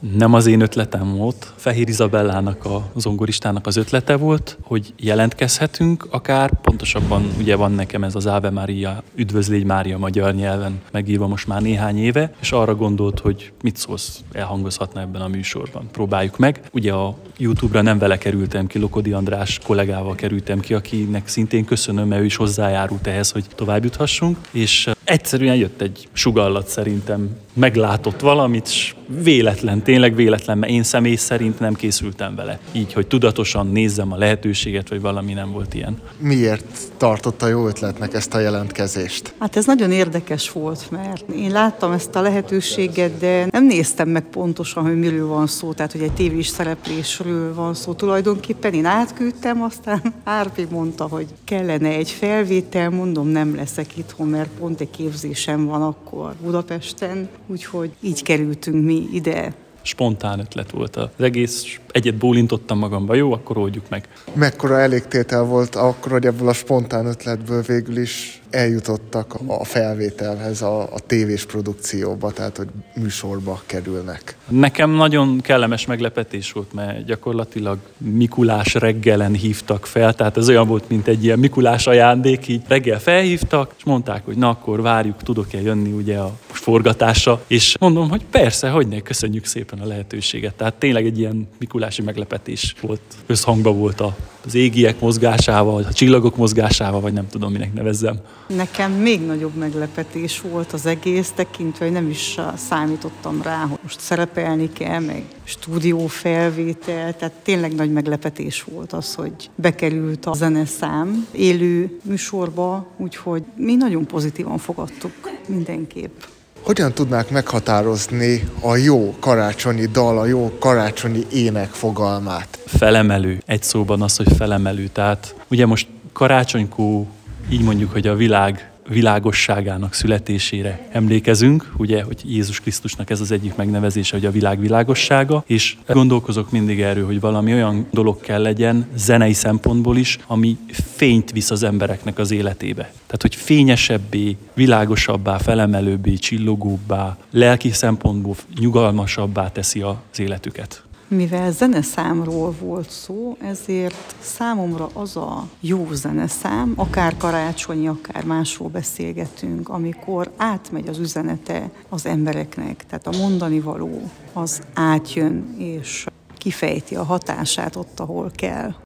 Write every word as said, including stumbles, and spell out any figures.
Nem az én ötletem volt, Fehér Izabellának, a zongoristának az ötlete volt, hogy jelentkezhetünk akár, pontosabban ugye van nekem ez az Ave Maria, Üdvözlégy Mária magyar nyelven megírva most már néhány éve, és arra gondolt, hogy mit szólsz, elhangozhatna ebben a műsorban. Próbáljuk meg. Ugye a YouTube-ra nem vele kerültem ki, Lokodi András kollégával kerültem ki, akinek szintén köszönöm, mert ő is hozzájárult ehhez, hogy tovább juthassunk, és egyszerűen jött egy sugallat szerintem, meglátott valamit, és véletlen, tényleg véletlen, mert én személy szerint nem készültem vele. Így, hogy tudatosan nézzem a lehetőséget, vagy valami nem volt ilyen. Miért tartotta jó ötletnek ezt a jelentkezést? Hát ez nagyon érdekes volt, mert én láttam ezt a lehetőséget, de nem néztem meg pontosan, hogy miről van szó, tehát hogy egy tévés szereplésről van szó. Tulajdonképpen én átküldtem, aztán Árpi mondta, hogy kellene egy felvétel, mondom, nem leszek itthon, mert pont egy képzésem van akkor Budapesten, úgyhogy így kerültünk mi ide. Spontán ötlet volt az egész, egyet bólintottam magamba, jó, akkor oldjuk meg. Mekkora elégtétel volt akkor, hogy ebből a spontán ötletből végül is eljutottak a felvételhez, a, a tévés produkcióba, tehát hogy műsorba kerülnek? Nekem nagyon kellemes meglepetés volt, mert gyakorlatilag Mikulás reggelen hívtak fel, tehát ez olyan volt, mint egy ilyen Mikulás ajándék, így reggel felhívtak, és mondták, hogy na akkor várjuk, tudok-e jönni ugye a forgatásra, és mondom, hogy persze, hogyne, köszönjük szépen a lehetőséget. Tehát tényleg egy ilyen mikulási meglepetés volt, összhangban volt a az égiek mozgásával, a csillagok mozgásával, vagy nem tudom, minek nevezzem. Nekem még nagyobb meglepetés volt az egész, tekintve, hogy nem is számítottam rá, hogy most szerepelni kell, meg stúdiófelvétel, tehát tényleg nagy meglepetés volt az, hogy bekerült a zeneszám élő műsorba, úgyhogy mi nagyon pozitívan fogadtuk mindenképp. Hogyan tudnák meghatározni a jó karácsonyi dal, a jó karácsonyi ének fogalmát? Felemelő. Egy szóban az, hogy felemelő. Tehát ugye most karácsonykor így mondjuk, hogy a világ világosságának születésére emlékezünk, ugye, hogy Jézus Krisztusnak ez az egyik megnevezése, hogy a világ világossága, és gondolkozok mindig erről, hogy valami olyan dolog kell legyen, zenei szempontból is, ami fényt visz az embereknek az életébe. Tehát, hogy fényesebbé, világosabbá, felemelőbbé, csillogóbbá, lelki szempontból nyugalmasabbá teszi az életüket. Mivel zeneszámról volt szó, ezért számomra az a jó zeneszám, akár karácsonyi, akár másról beszélgetünk, amikor átmegy az üzenete az embereknek, tehát a mondani való az átjön és kifejti a hatását ott, ahol kell.